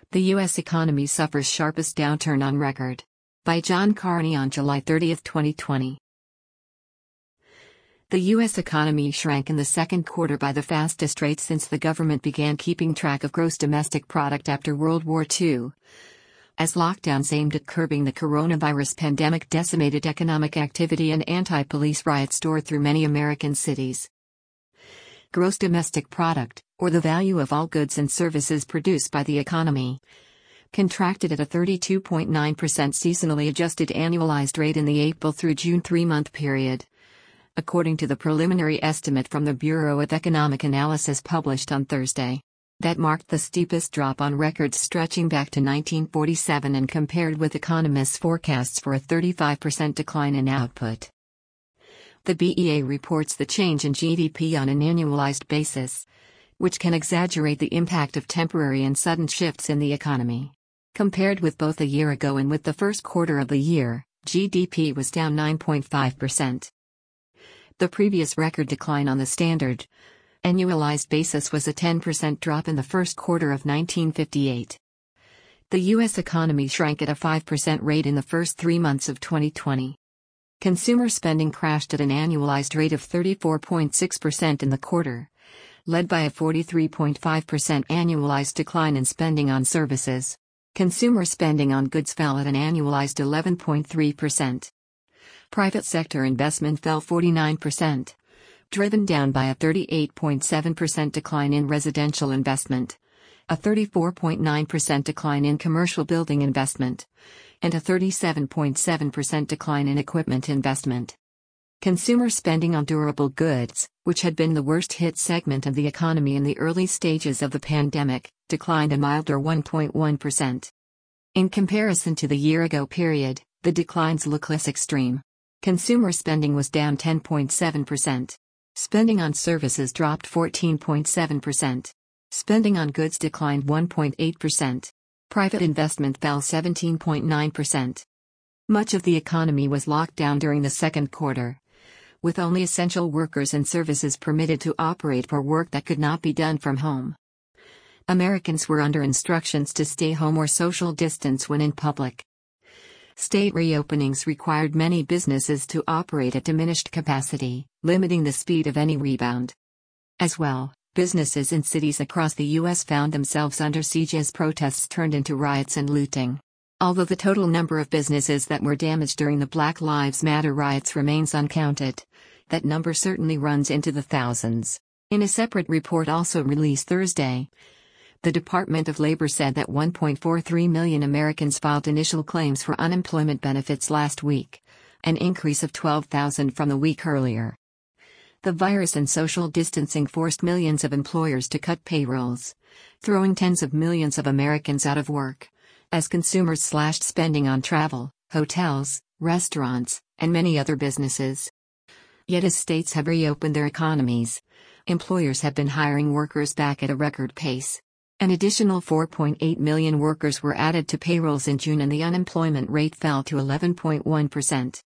The U.S. economy suffers sharpest downturn on record. By John Carney on July 30, 2020. The U.S. economy shrank in the second quarter by the fastest rate since the government began keeping track of gross domestic product after World War II. As lockdowns aimed at curbing the coronavirus pandemic decimated economic activity and anti-police riots tore through many American cities. Gross domestic product, or the value of all goods and services produced by the economy, contracted at a 32.9% seasonally adjusted annualized rate in the April through June 3-month period, according to the preliminary estimate from the Bureau of Economic Analysis published on Thursday. That marked the steepest drop on record stretching back to 1947 and compared with economists' forecasts for a 35% decline in output. The BEA reports the change in GDP on an annualized basis, which can exaggerate the impact of temporary and sudden shifts in the economy. Compared with both a year ago and with the first quarter of the year, GDP was down 9.5%. The previous record decline on the standard, annualized basis was a 10% drop in the first quarter of 1958. The U.S. economy shrank at a 5% rate in the first 3 months of 2020. Consumer spending crashed at an annualized rate of 34.6% in the quarter, led by a 43.5% annualized decline in spending on services. Consumer spending on goods fell at an annualized 11.3%. Private sector investment fell 49%, driven down by a 38.7% decline in residential investment, a 34.9% decline in commercial building investment, and a 37.7% decline in equipment investment. Consumer spending on durable goods, which had been the worst hit segment of the economy in the early stages of the pandemic, declined a milder 1.1%. In comparison to the year-ago period, the declines look less extreme. Consumer spending was down 10.7%. Spending on services dropped 14.7%. Spending on goods declined 1.8%. Private investment fell 17.9%. Much of the economy was locked down during the second quarter, with only essential workers and services permitted to operate for work that could not be done from home. Americans were under instructions to stay home or social distance when in public. State reopenings required many businesses to operate at diminished capacity, limiting the speed of any rebound. As well, businesses in cities across the U.S. found themselves under siege as protests turned into riots and looting. Although the total number of businesses that were damaged during the Black Lives Matter riots remains uncounted, that number certainly runs into the thousands. In a separate report also released Thursday, the Department of Labor said that 1.43 million Americans filed initial claims for unemployment benefits last week, an increase of 12,000 from the week earlier. The virus and social distancing forced millions of employers to cut payrolls, throwing tens of millions of Americans out of work, as consumers slashed spending on travel, hotels, restaurants, and many other businesses. Yet as states have reopened their economies, employers have been hiring workers back at a record pace. An additional 4.8 million workers were added to payrolls in June and the unemployment rate fell to 11.1%.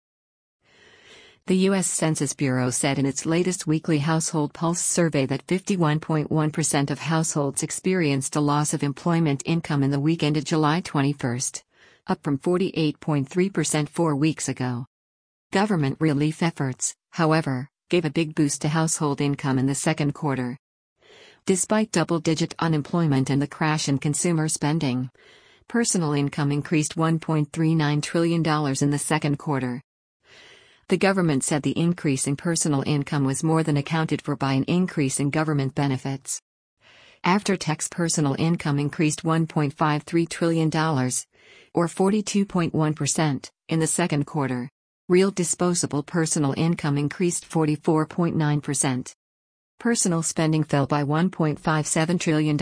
The U.S. Census Bureau said in its latest weekly Household Pulse survey that 51.1% of households experienced a loss of employment income in the week ended July 21, up from 48.3% 4 weeks ago. Government relief efforts, however, gave a big boost to household income in the second quarter. Despite double-digit unemployment and the crash in consumer spending, personal income increased $1.39 trillion in the second quarter. The government said the increase in personal income was more than accounted for by an increase in government benefits. After-tax personal income increased $1.53 trillion, or 42.1%, in the second quarter. Real disposable personal income increased 44.9%. Personal spending fell by $1.57 trillion.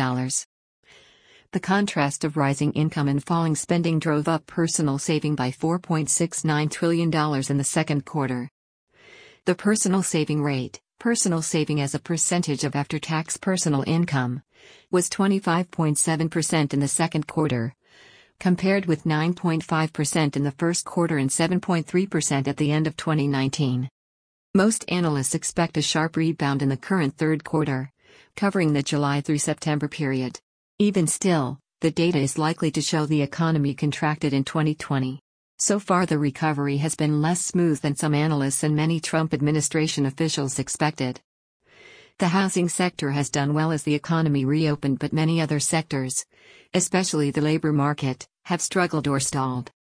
The contrast of rising income and falling spending drove up personal saving by $4.69 trillion in the second quarter. The personal saving rate, personal saving as a percentage of after-tax personal income, was 25.7% in the second quarter, compared with 9.5% in the first quarter and 7.3% at the end of 2019. Most analysts expect a sharp rebound in the current third quarter, covering the July through September period. Even still, The data is likely to show the economy contracted in 2020. So far, the recovery has been less smooth than some analysts and many Trump administration officials expected. The housing sector has done well as the economy reopened, but many other sectors, especially the labor market, have struggled or stalled.